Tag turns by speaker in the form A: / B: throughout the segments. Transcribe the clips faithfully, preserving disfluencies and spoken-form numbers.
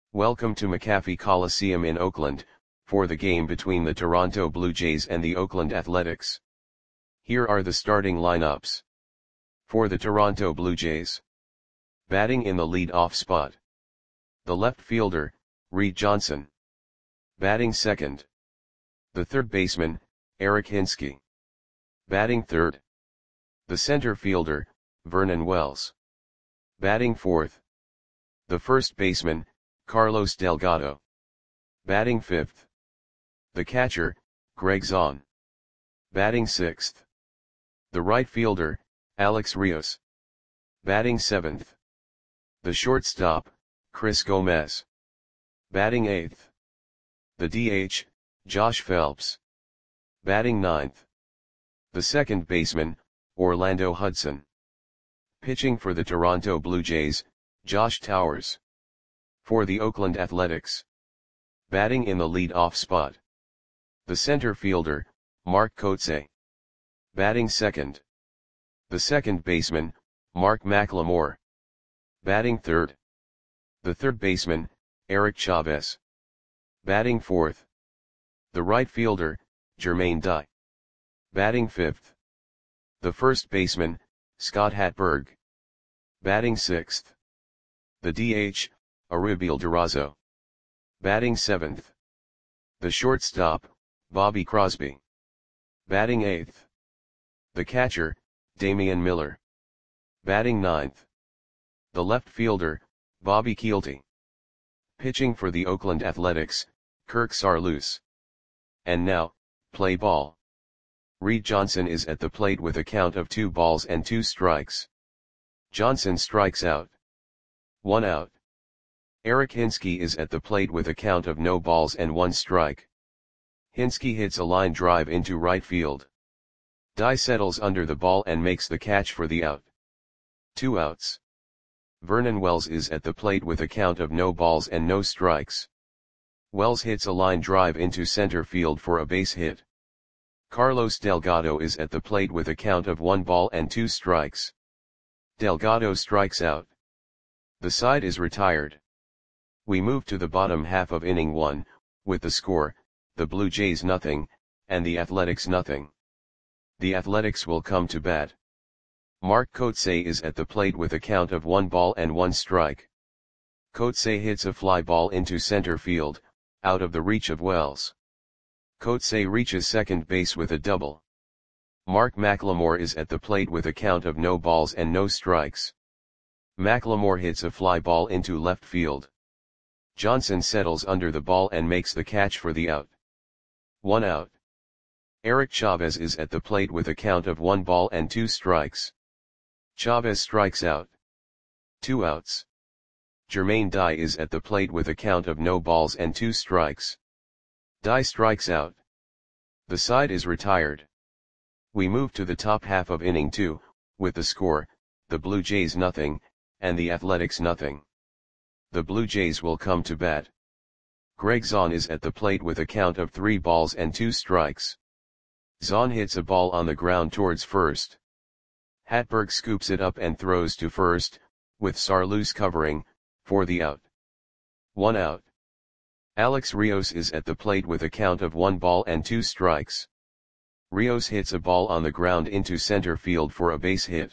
A: Welcome to McAfee Coliseum in Oakland, for the game between the Toronto Blue Jays and the Oakland Athletics. Here are the starting lineups. For the Toronto Blue Jays. Batting in the lead-off spot. The left fielder, Reed Johnson. Batting second. The third baseman, Eric Hinske. Batting third. The center fielder, Vernon Wells. Batting fourth. The first baseman, Carlos Delgado. Batting fifth. The catcher, Greg Zaun. Batting sixth. The right fielder, Alex Rios. Batting seventh. The shortstop, Chris Gomez. Batting eighth. The D H, Josh Phelps. Batting ninth. The second baseman, Orlando Hudson. Pitching for the Toronto Blue Jays, Josh Towers. For the Oakland Athletics. Batting in the lead-off spot. The center fielder, Mark Kotsay. Batting second. The second baseman, Mark McLemore. Batting third. The third baseman, Eric Chavez. Batting fourth. The right fielder, Jermaine Dye. Batting fifth. The first baseman, Scott Hatteberg. Batting sixth. The D H, Auribeil Durazo. Batting seventh. The shortstop, Bobby Crosby. Batting eighth. The catcher, Damian Miller. Batting ninth. The left fielder, Bobby Kielty. Pitching for the Oakland Athletics, Kirk Saarloos. And now, play ball. Reed Johnson is at the plate with a count of two balls and two strikes. Johnson strikes out. One out. Eric Hinske is at the plate with a count of no balls and one strike. Hinske hits a line drive into right field. Dye settles under the ball and makes the catch for the out. Two outs. Vernon Wells is at the plate with a count of no balls and no strikes. Wells hits a line drive into center field for a base hit. Carlos Delgado is at the plate with a count of one ball and two strikes. Delgado strikes out. The side is retired. We move to the bottom half of inning one, with the score, the Blue Jays nothing, and the Athletics nothing. The Athletics will come to bat. Mark Kotsay is at the plate with a count of one ball and one strike. Kotsay hits a fly ball into center field, out of the reach of Wells. Kotsay reaches second base with a double. Mark McLemore is at the plate with a count of no balls and no strikes. McLemore hits a fly ball into left field. Johnson settles under the ball and makes the catch for the out. One out. Eric Chavez is at the plate with a count of one ball and two strikes. Chavez strikes out. Two outs. Jermaine Dye is at the plate with a count of no balls and two strikes. Dye strikes out. The side is retired. We move to the top half of inning two, with the score, the Blue Jays nothing, and the Athletics nothing. The Blue Jays will come to bat. Greg Zaun is at the plate with a count of three balls and two strikes. Zaun hits a ball on the ground towards first. Hatteberg scoops it up and throws to first, with Saarloos covering, for the out. One out. Alex Rios is at the plate with a count of one ball and two strikes. Rios hits a ball on the ground into center field for a base hit.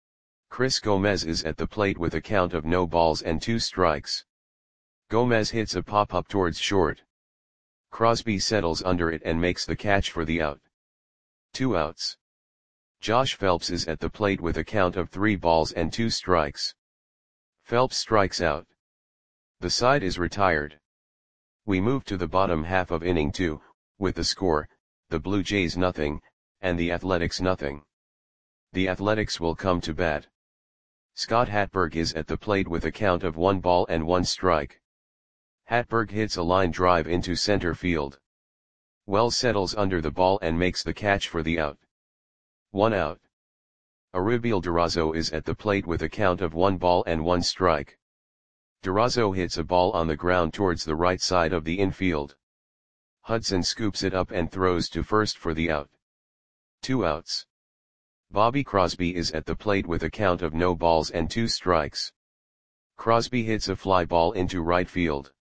A: Chris Gomez is at the plate with a count of no balls and two strikes. Gomez hits a pop-up towards short. Crosby settles under it and makes the catch for the out. Two outs. Josh Phelps is at the plate with a count of three balls and two strikes. Phelps strikes out. The side is retired. We move to the bottom half of inning two, with the score, the Blue Jays nothing, and the Athletics nothing. The Athletics will come to bat. Scott Hatteberg is at the plate with a count of one ball and one strike. Hatteberg hits a line drive into center field. Wells settles under the ball and makes the catch for the out. One out. Auribeil Durazo is at the plate with a count of one ball and one strike. Durazo hits a ball on the ground towards the right side of the infield. Hudson scoops it up and throws to first for the out. Two outs. Bobby Crosby is at the plate with a count of no balls and two strikes. Crosby hits a fly ball into right field.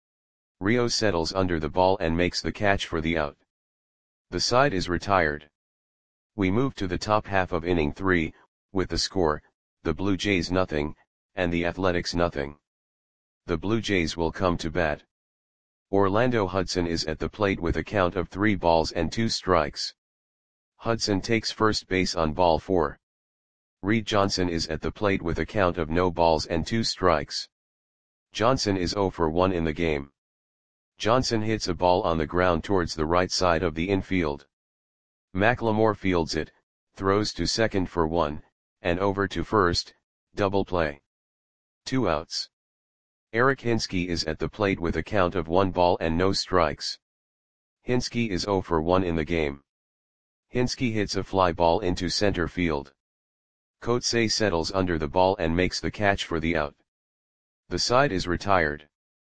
A: Rios settles under the ball and makes the catch for the out. The side is retired. We move to the top half of inning three, with the score, the Blue Jays nothing, and the Athletics nothing. The Blue Jays will come to bat. Orlando Hudson is at the plate with a count of three balls and two strikes. Hudson takes first base on ball four. Reed Johnson is at the plate with a count of no balls and two strikes. Johnson is zero for one in the game. Johnson hits a ball on the ground towards the right side of the infield. McLemore fields it, throws to second for one, and over to first, double play. Two outs. Eric Hinske is at the plate with a count of one ball and no strikes. Hinske is zero for one in the game. Hinske hits a fly ball into center field. Coetzee settles under the ball and makes the catch for the out. The side is retired.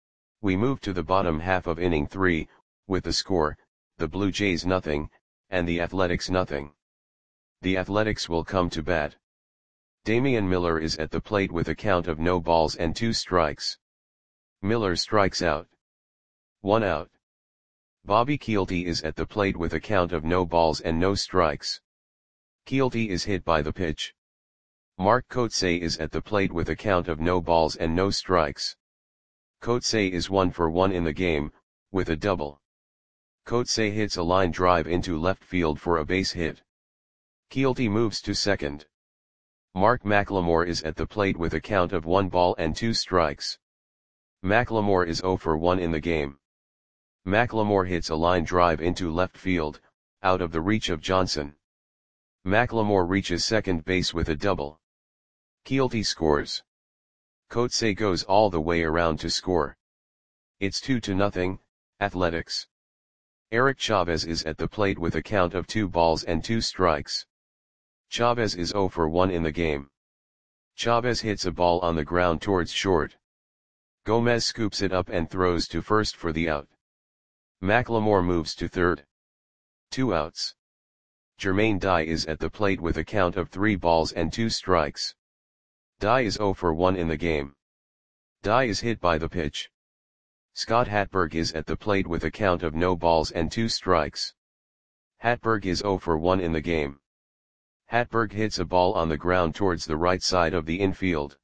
A: We move to the bottom half of inning three, with the score, the Blue Jays nothing, and the Athletics nothing. The Athletics will come to bat. Damian Miller is at the plate with a count of no balls and two strikes. Miller strikes out. One out. Bobby Kielty is at the plate with a count of no balls and no strikes. Kielty is hit by the pitch. Mark Coetzee is at the plate with a count of no balls and no strikes. Coetzee is one for one in the game, with a double. Coetzee hits a line drive into left field for a base hit. Kielty moves to second. Mark McLemore is at the plate with a count of one ball and two strikes. McLemore is zero for one in the game. McLemore hits a line drive into left field, out of the reach of Johnson. McLemore reaches second base with a double. Kielty scores. Coetzee goes all the way around to score. It's two to nothing, Athletics. Eric Chavez is at the plate with a count of two balls and two strikes. Chavez is zero for one in the game. Chavez hits a ball on the ground towards short. Gomez scoops it up and throws to first for the out. McLemore moves to third. Two outs. Jermaine Dye is at the plate with a count of three balls and two strikes. Dye is zero for one in the game. Dye is hit by the pitch. Scott Hatberg is at the plate with a count of no balls and two strikes. Hatberg is zero for one in the game. Hatberg hits a ball on the ground towards the right side of the infield.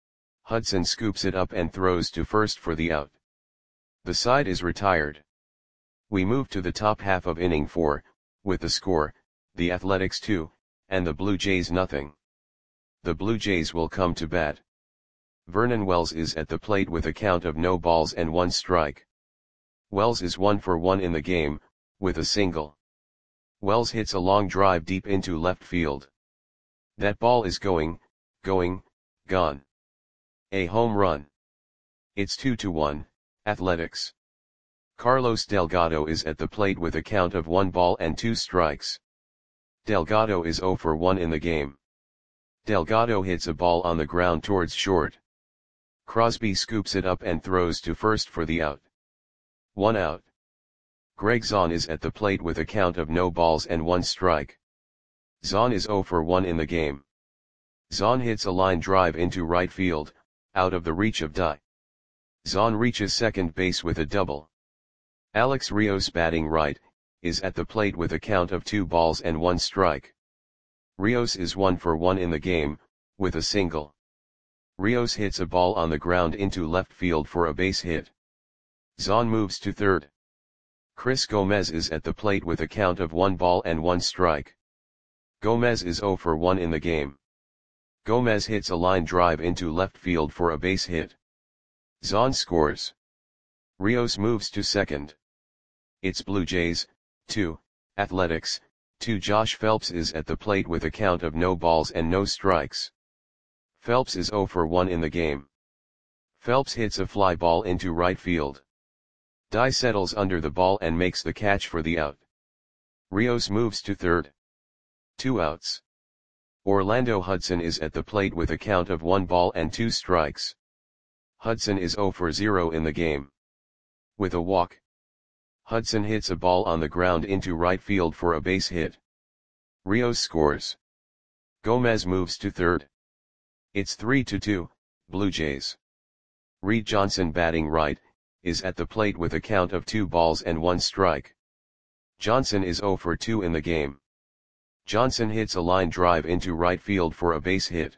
A: Hudson scoops it up and throws to first for the out. The side is retired. We move to the top half of inning four, with the score, the Athletics two, and the Blue Jays nothing. The Blue Jays will come to bat. Vernon Wells is at the plate with a count of no balls and one strike. Wells is one for one in the game, with a single. Wells hits a long drive deep into left field. That ball is going, going, gone. A home run. It's two to one, Athletics. Carlos Delgado is at the plate with a count of one ball and two strikes. Delgado is zero for one in the game. Delgado hits a ball on the ground towards short. Crosby scoops it up and throws to first for the out. One out. Greg Zahn is at the plate with a count of no balls and one strike. Zahn is zero for one in the game. Zahn hits a line drive into right field, out of the reach of Dye. Zahn reaches second base with a double. Alex Rios, batting right, is at the plate with a count of two balls and one strike. Rios is one for one in the game, with a single. Rios hits a ball on the ground into left field for a base hit. Zahn moves to third. Chris Gomez is at the plate with a count of one ball and one strike. Gomez is zero for one in the game. Gomez hits a line drive into left field for a base hit. Zahn scores. Rios moves to second. It's Blue Jays, two, Athletics, two. Josh Phelps is at the plate with a count of no balls and no strikes. Phelps is zero for one in the game. Phelps hits a fly ball into right field. Dye settles under the ball and makes the catch for the out. Rios moves to third. Two outs. Orlando Hudson is at the plate with a count of one ball and two strikes. Hudson is zero for zero in the game. With a walk. Hudson hits a ball on the ground into right field for a base hit. Rios scores. Gomez moves to third. It's three to two, Blue Jays. Reed Johnson, batting right, is at the plate with a count of two balls and one strike. Johnson is zero for two in the game. Johnson hits a line drive into right field for a base hit.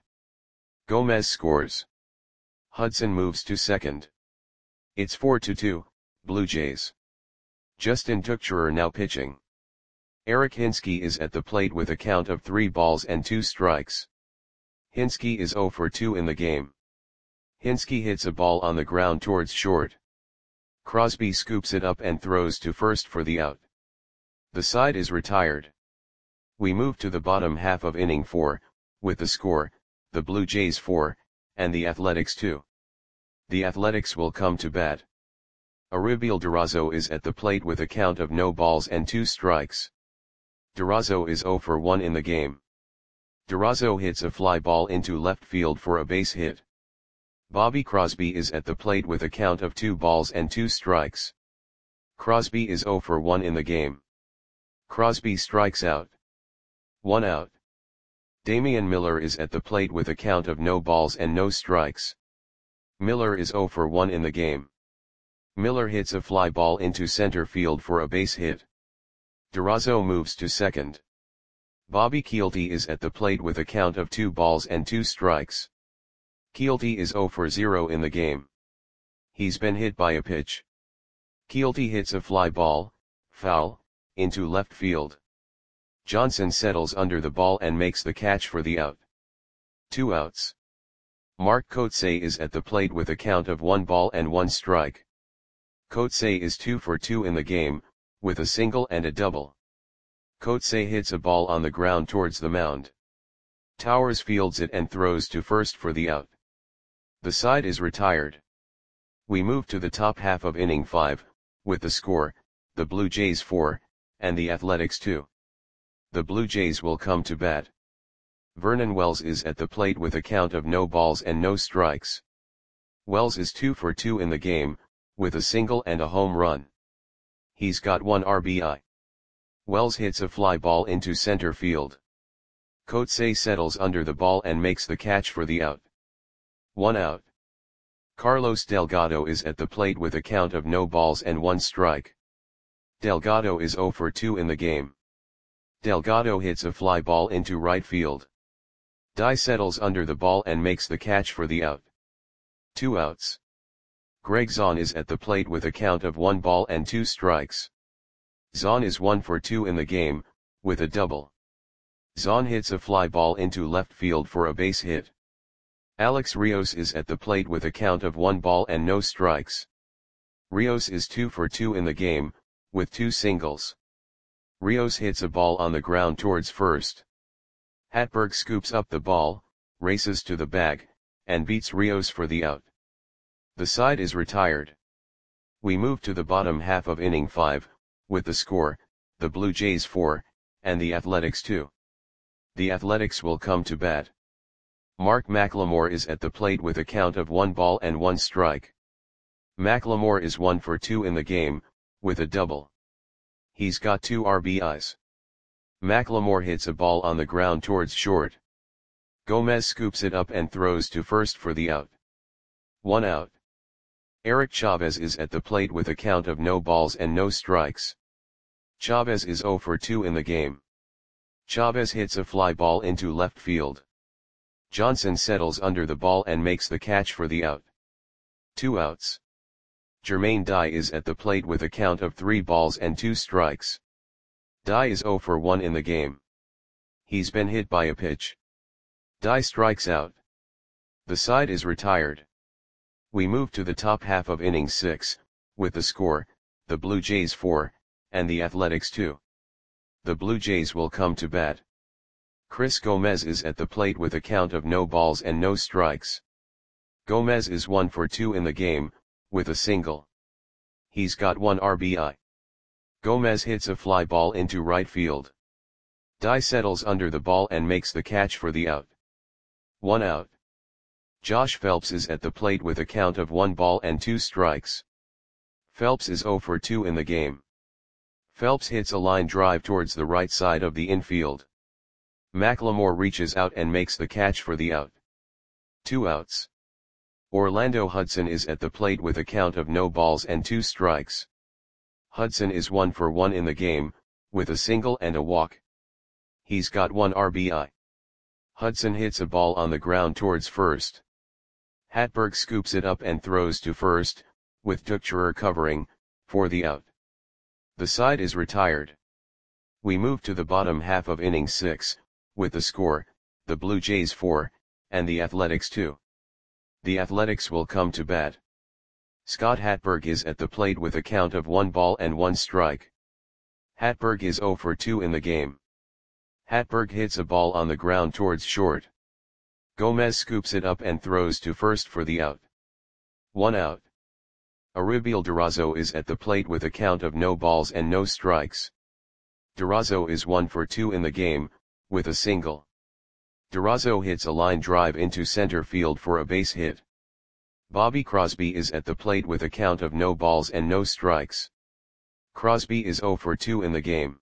A: Gomez scores. Hudson moves to second. It's four to two, Blue Jays. Justin Tuchscherer now pitching. Eric Hinske is at the plate with a count of three balls and two strikes. Hinske is zero for two in the game. Hinske hits a ball on the ground towards short. Crosby scoops it up and throws to first for the out. The side is retired. We move to the bottom half of inning four, with the score, the Blue Jays four, and the Athletics two. The Athletics will come to bat. Aribiel Durazo is at the plate with a count of no balls and two strikes. Durazo is zero for one in the game. Durazo hits a fly ball into left field for a base hit. Bobby Crosby is at the plate with a count of two balls and two strikes. Crosby is zero for one in the game. Crosby strikes out. One out. Damian Miller is at the plate with a count of no balls and no strikes. Miller is zero for one in the game. Miller hits a fly ball into center field for a base hit. Durazo moves to second. Bobby Kielty is at the plate with a count of two balls and two strikes. Kielty is zero for zero in the game. He's been hit by a pitch. Kielty hits a fly ball, foul, into left field. Johnson settles under the ball and makes the catch for the out. Two outs. Mark Kotsay is at the plate with a count of one ball and one strike. Kotsay is two for two in the game, with a single and a double. Kotsay hits a ball on the ground towards the mound. Towers fields it and throws to first for the out. The side is retired. We move to the top half of inning five, with the score, the Blue Jays four, and the Athletics two. The Blue Jays will come to bat. Vernon Wells is at the plate with a count of no balls and no strikes. Wells is two for two in the game, with a single and a home run. He's got one R B I. Wells hits a fly ball into center field. Kotsay settles under the ball and makes the catch for the out. One out. Carlos Delgado is at the plate with a count of no balls and one strike. Delgado is zero for two in the game. Delgado hits a fly ball into right field. Dye settles under the ball and makes the catch for the out. Two outs. Greg Zahn is at the plate with a count of one ball and two strikes. Zahn is one for two in the game, with a double. Zahn hits a fly ball into left field for a base hit. Alex Rios is at the plate with a count of one ball and no strikes. Rios is two for two in the game, with two singles. Rios hits a ball on the ground towards first. Hatberg scoops up the ball, races to the bag, and beats Rios for the out. The side is retired. We move to the bottom half of inning five, with the score, the Blue Jays four, and the Athletics two. The Athletics will come to bat. Mark McLemore is at the plate with a count of one ball and one strike. McLemore is one for two in the game, with a double. He's got two R B Is. McLemore hits a ball on the ground towards short. Gomez scoops it up and throws to first for the out. One out. Eric Chavez is at the plate with a count of no balls and no strikes. Chavez is zero for two in the game. Chavez hits a fly ball into left field. Johnson settles under the ball and makes the catch for the out. Two outs. Jermaine Dye is at the plate with a count of three balls and two strikes. Dye is zero for one in the game. He's been hit by a pitch. Dye strikes out. The side is retired. We move to the top half of inning six, with the score, the Blue Jays four, and the Athletics two. The Blue Jays will come to bat. Chris Gomez is at the plate with a count of no balls and no strikes. Gomez is one for two in the game, with a single. He's got one R B I. Gomez hits a fly ball into right field. Dye settles under the ball and makes the catch for the out. One out. Josh Phelps is at the plate with a count of one ball and two strikes. Phelps is zero for two in the game. Phelps hits a line drive towards the right side of the infield. McLemore reaches out and makes the catch for the out. Two outs. Orlando Hudson is at the plate with a count of no balls and two strikes. Hudson is one for one in the game, with a single and a walk. He's got one R B I. Hudson hits a ball on the ground towards first. Hatberg scoops it up and throws to first, with Duchscherer covering, for the out. The side is retired. We move to the bottom half of inning six, with the score, the Blue Jays four, and the Athletics two. The Athletics will come to bat. Scott Hatberg is at the plate with a count of one ball and one strike. Hatberg is zero for two in the game. Hatberg hits a ball on the ground towards short. Gomez scoops it up and throws to first for the out. One out. Aribiel Durazo is at the plate with a count of no balls and no strikes. Durazo is one for two in the game, with a single. Durazo hits a line drive into center field for a base hit. Bobby Crosby is at the plate with a count of no balls and no strikes. Crosby is zero for two in the game.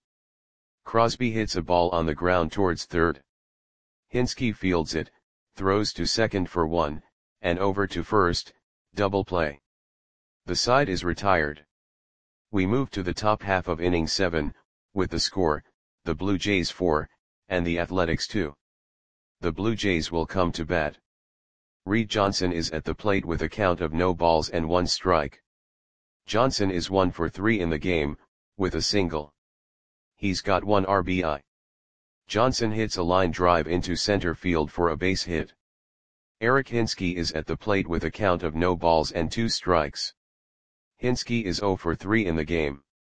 A: Crosby hits a ball on the ground towards third. Hinske fields it, throws to second for one, and over to first, double play. The side is retired. We move to the top half of inning seven, with the score, the Blue Jays four, and the Athletics two. The Blue Jays will come to bat. Reed Johnson is at the plate with a count of no balls and one strike. Johnson is one for three in the game, with a single. He's got one R B I. Johnson hits a line drive into center field for a base hit. Eric Hinske is at the plate with a count of no balls and two strikes. Hinske is zero for three in the game.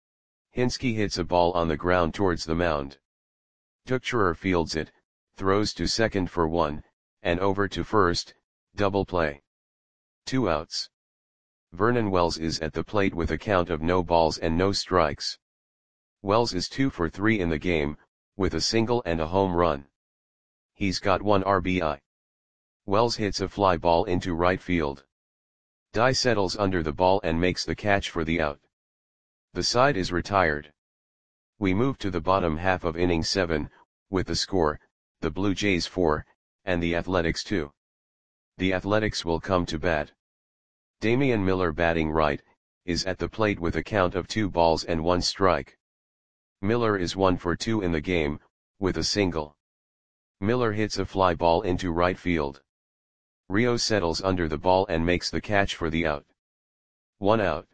A: Hinske hits a ball on the ground towards the mound. Duchscherer fields it, throws to second for one, and over to first, double play. Two outs. Vernon Wells is at the plate with a count of no balls and no strikes. Wells is two for three in the game, with a single and a home run. He's got one R B I. Wells hits a fly ball into right field. Dye settles under the ball and makes the catch for the out. The side is retired. We move to the bottom half of inning seven, with the score, the Blue Jays four, and the Athletics two. The Athletics will come to bat. Damian Miller, batting right, is at the plate with a count of two balls and one strike. Miller is one for two in the game, with a single. Miller hits a fly ball into right field. Rios settles under the ball and makes the catch for the out. One out.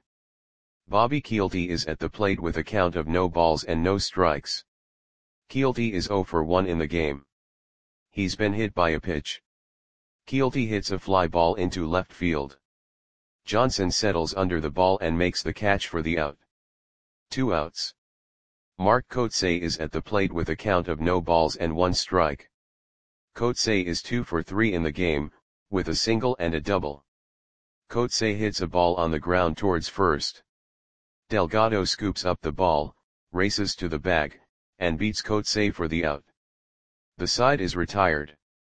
A: Bobby Kielty is at the plate with a count of no balls and no strikes. Kielty is zero for one in the game. He's been hit by a pitch. Kielty hits a fly ball into left field. Johnson settles under the ball and makes the catch for the out. Two outs. Mark Kotsay is at the plate with a count of no balls and one strike. Kotsay is two for three in the game, with a single and a double. Kotsay hits a ball on the ground towards first. Delgado scoops up the ball, races to the bag, and beats Kotsay for the out. The side is retired.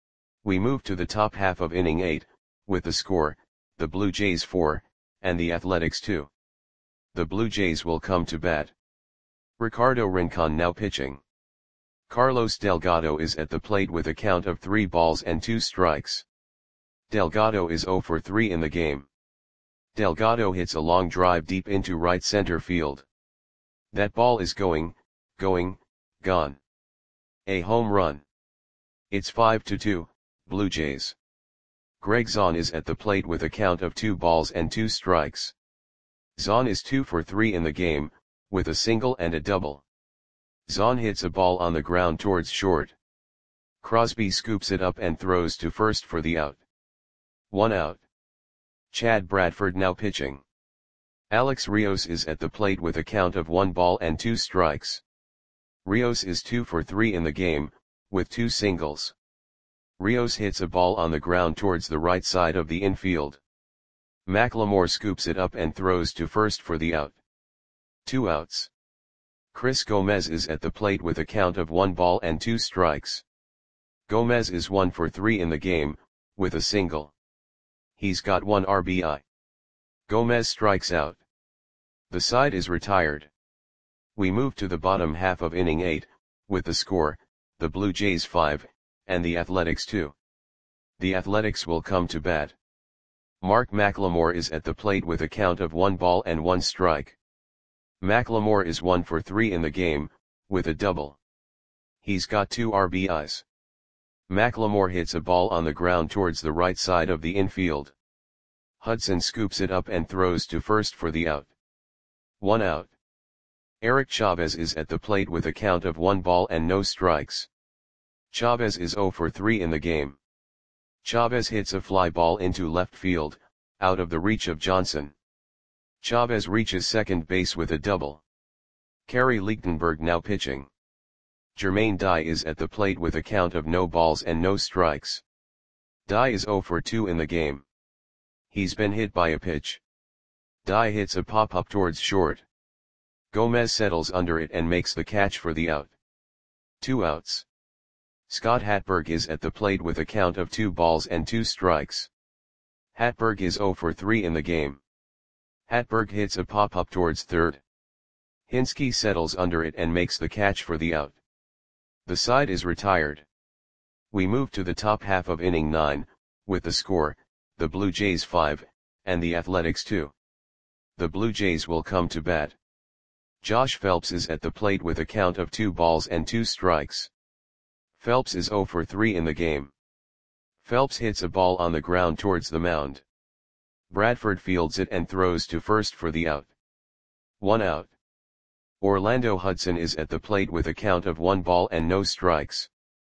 A: We move to the top half of inning eight, with the score, the Blue Jays four, and the Athletics two. The Blue Jays will come to bat. Ricardo Rincon now pitching. Carlos Delgado is at the plate with a count of three balls and two strikes. Delgado is zero for three in the game. Delgado hits a long drive deep into right center field. That ball is going, going, gone. A home run. It's five to two, Blue Jays. Greg Zahn is at the plate with a count of two balls and two strikes. Zahn is two for three in the game, with a single and a double. Zahn hits a ball on the ground towards short. Crosby scoops it up and throws to first for the out. One out. Chad Bradford now pitching. Alex Rios is at the plate with a count of one ball and two strikes. Rios is two for three in the game, with two singles. Rios hits a ball on the ground towards the right side of the infield. McLemore scoops it up and throws to first for the out. Two outs. Chris Gomez is at the plate with a count of one ball and two strikes. Gomez is one for three in the game, with a single. He's got one R B I. Gomez strikes out. The side is retired. We move to the bottom half of inning eight, with the score, the Blue Jays five, and the Athletics two. The Athletics will come to bat. Mark McLemore is at the plate with a count of one ball and one strike. McLemore is one for three in the game, with a double. He's got two R B Is. McLemore hits a ball on the ground towards the right side of the infield. Hudson scoops it up and throws to first for the out. One out. Eric Chavez is at the plate with a count of one ball and no strikes. Chavez is zero for three in the game. Chavez hits a fly ball into left field, out of the reach of Johnson. Chavez reaches second base with a double. Kerry Lichtenberg now pitching. Jermaine Dye is at the plate with a count of no balls and no strikes. Dye is zero for two in the game. He's been hit by a pitch. Dye hits a pop-up towards short. Gomez settles under it and makes the catch for the out. Two outs. Scott Hatberg is at the plate with a count of two balls and two strikes. Hatberg is zero for three in the game. Hatberg hits a pop-up towards third. Hinske settles under it and makes the catch for the out. The side is retired. We move to the top half of inning nine, with the score, the Blue Jays five, and the Athletics two. The Blue Jays will come to bat. Josh Phelps is at the plate with a count of two balls and two strikes. Phelps is zero for three in the game. Phelps hits a ball on the ground towards the mound. Bradford fields it and throws to first for the out. One out. Orlando Hudson is at the plate with a count of one ball and no strikes.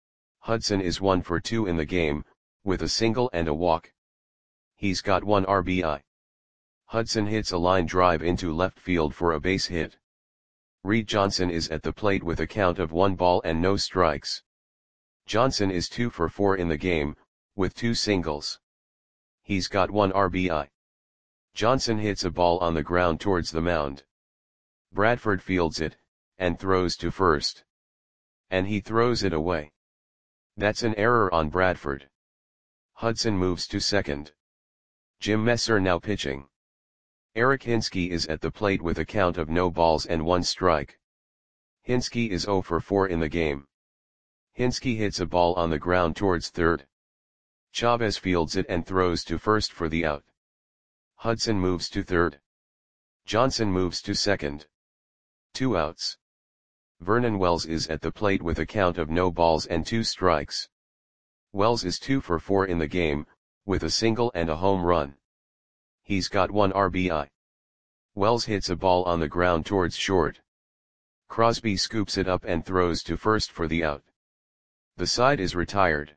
A: Hudson is one for two in the game, with a single and a walk. He's got one R B I. Hudson hits a line drive into left field for a base hit. Reed Johnson is at the plate with a count of one ball and no strikes. Johnson is two for four in the game, with two singles. He's got one R B I. Johnson hits a ball on the ground towards the mound. Bradford fields it, and throws to first. And he throws it away. That's an error on Bradford. Hudson moves to second. Jim Messer now pitching. Eric Hinske is at the plate with a count of no balls and one strike. Hinske is zero for four in the game. Hinske hits a ball on the ground towards third. Chavez fields it and throws to first for the out. Hudson moves to third. Johnson moves to second. Two outs. Vernon Wells is at the plate with a count of no balls and two strikes. Wells is two for four in the game, with a single and a home run. He's got one R B I. Wells hits a ball on the ground towards short. Crosby scoops it up and throws to first for the out. The side is retired.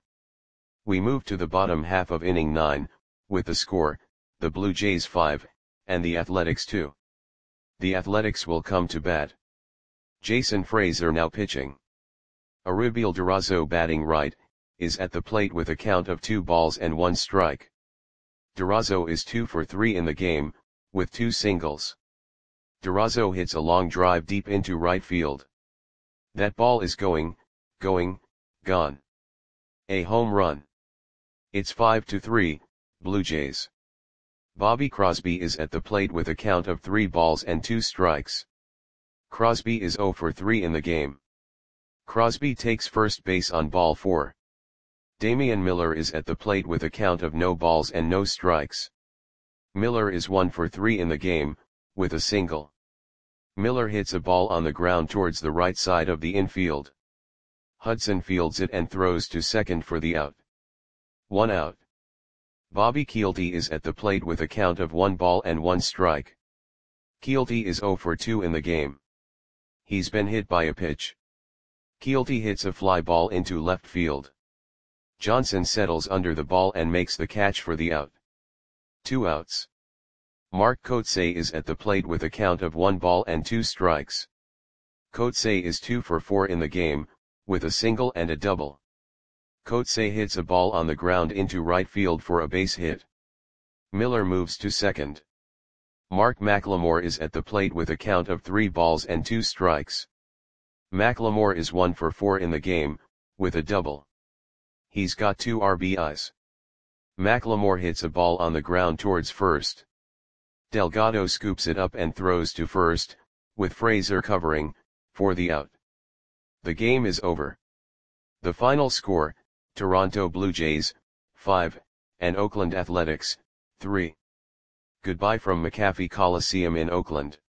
A: We move to the bottom half of inning nine, with the score, the Blue Jays five, and the Athletics two. The Athletics will come to bat. Jason Frazier now pitching. Arubiel Durazo batting right, is at the plate with a count of two balls and one strike. Durazo is two for three in the game, with two singles. Durazo hits a long drive deep into right field. That ball is going, going, gone. A home run. It's five to three, Blue Jays. Bobby Crosby is at the plate with a count of three balls and two strikes. Crosby is zero for three in the game. Crosby takes first base on ball four. Damian Miller is at the plate with a count of no balls and no strikes. Miller is one for three in the game, with a single. Miller hits a ball on the ground towards the right side of the infield. Hudson fields it and throws to second for the out. One out. Bobby Kielty is at the plate with a count of one ball and one strike. Kielty is zero for two in the game. He's been hit by a pitch. Kielty hits a fly ball into left field. Johnson settles under the ball and makes the catch for the out. Two outs. Mark Kotsay is at the plate with a count of one ball and two strikes. Kotsay is two for four in the game, with a single and a double. Kotsay hits a ball on the ground into right field for a base hit. Miller moves to second. Mark McLemore is at the plate with a count of three balls and two strikes. McLemore is one for four in the game, with a double. He's got two R B Is. McLemore hits a ball on the ground towards first. Delgado scoops it up and throws to first, with Frazier covering, for the out. The game is over. The final score, Toronto Blue Jays, five, and Oakland Athletics, three. Goodbye from McAfee Coliseum in Oakland.